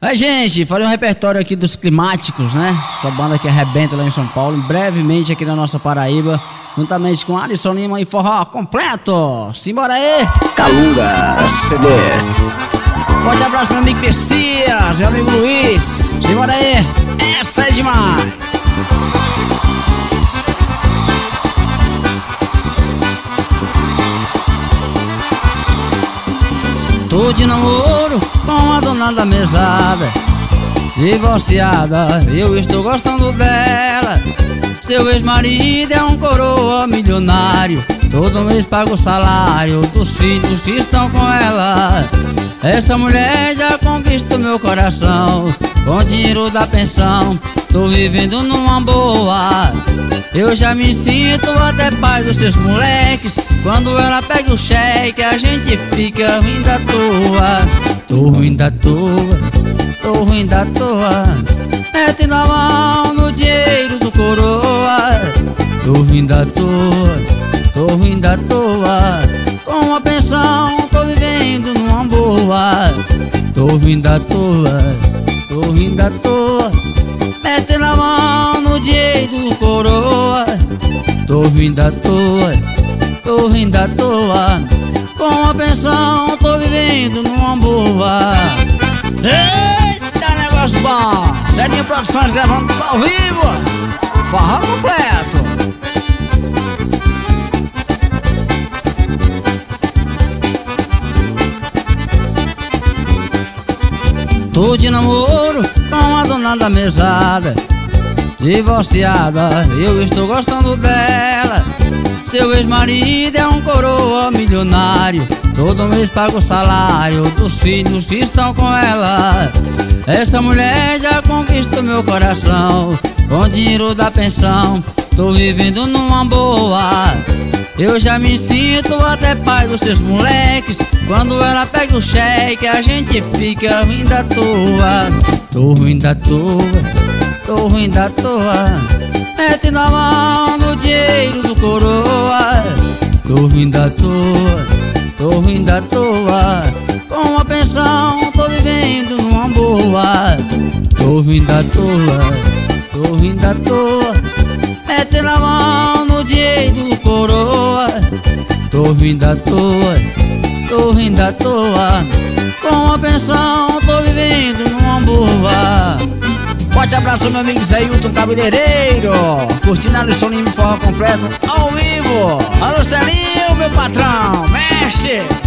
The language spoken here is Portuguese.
Aí, gente, falei um repertório aqui dos Climáticos, né? Essa banda que arrebenta lá em São Paulo, brevemente aqui na nossa Paraíba, juntamente com Alisson Lima e forró completo. Simbora aí! Calunga CDs. Forte abraço pro meu amigo Messias, meu amigo Luiz. Simbora aí! Essa é demais! Tô de namoro com a dona da mesada, divorciada, eu estou gostando dela. Seu ex-marido é um coroa milionário, todo mês paga o salário dos filhos que estão com ela. Essa mulher já conquistou meu coração com o dinheiro da pensão, tô vivendo numa boa. Eu já me sinto até pai dos seus moleques. Quando ela pega o cheque, a gente fica ruim da toa. Tô ruim da toa, tô ruim da toa. Mete na mão no dinheiro do coroa. Tô ruim da toa, tô ruim da toa. Com a pensão, tô vivendo numa boa. Tô ruim da toa, tô ruim da toa. Mete na mão no dinheiro do coroa. Tô ruim da toa, tô rindo à toa. Com a pensão tô vivendo numa boa. Eita, negócio bom! Serinha Produções gravando tudo ao vivo. Forró completo. Tô de namoro com a dona da mesada, divorciada, eu estou gostando dela. Seu ex-marido é um coroa milionário, todo mês paga o salário dos filhos que estão com ela. Essa mulher já conquistou meu coração com o dinheiro da pensão, tô vivendo numa boa. Eu já me sinto até pai dos seus moleques. Quando ela pega o cheque, a gente fica ruim da toa. Tô ruim da toa, tô ruim da toa. Mete na mão no dinheiro do coroa. Tô ruim da toa, tô ruim da toa. Com a pensão tô vivendo numa boa. Tô ruim da toa, tô ruim da toa. Mete na mão no dinheiro do coroa. Tô ruim da toa, tô rindo à toa. Com a pensão tô vivendo numa boa. Forte abraço, meu amigo Zé Hilton Cabeleireiro, curtindo Alisson Lima forró completo ao vivo. Alô, Celinho, meu patrão, mexe!